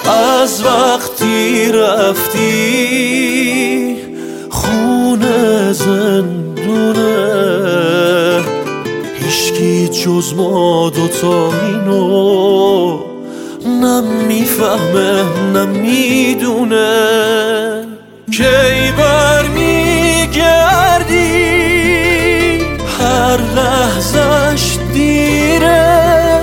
از وقتی رفتی خونه زندونه، هیچکی جز ما دوتا اینو نمیفهمه نمیدونه. کی برمیگردی هر لحظش دیره،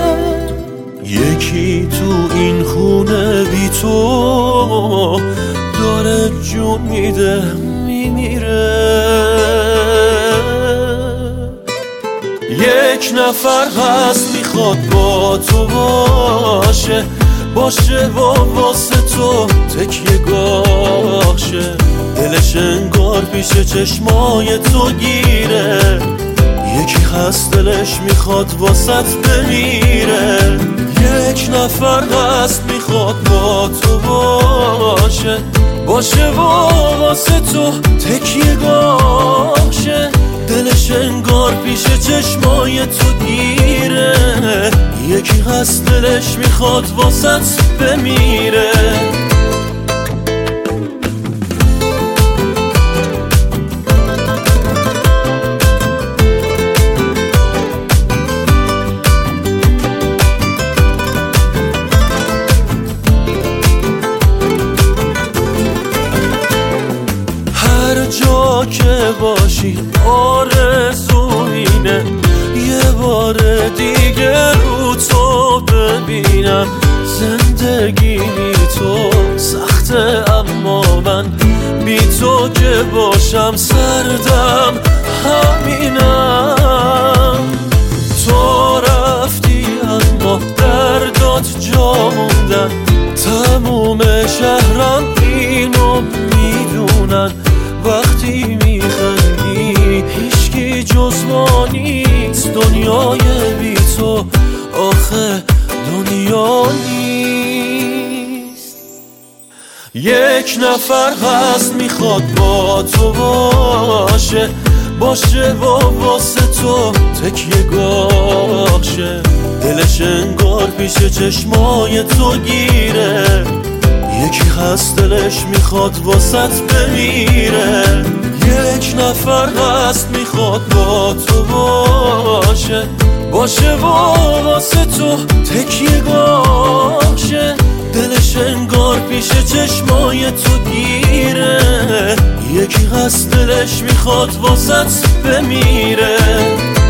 یکی تو این خونه بی تو داره جون میده میمیره. یک نفر هست میخواد با تو باشه، باشه و واسه تو تکیه گاشه، دلش انگار پیش چشمای تو گیره. یکی هست دلش میخواد واسط بمیره. یک نفر هست میخواد با تو باشه، باشه و واسه تو تکیه گاشه، دلش انگار پیش چشمای تو گیره. یکی هست دلش میخواد واسط بمیره. هر جا که باشی آرزو اینه یه بار دیگه رو تو ببینم. زندگی بی تو سخته اما من بی تو که باشم سردم همینم. تو رفتی اما دردات جا موندن، تموم شهرم اینو میدونن. وقتی میخندی هیچکی جز ما نیست، دنیای بی تو آخه دنیا نیست. یک نفر هست میخواد با تو باشه، باشه و واسه تو تکیه گاشه، دلش انگار پیش چشمای تو گیره. یکی هست دلش میخواد واسط بمیره. یک نفر هست میخواد با تو باشه، باشه و واسه تو تکیه گاشه، دلش انگار پیش چشمای تو گیره. یکی هست دلش میخواد واسط بمیره.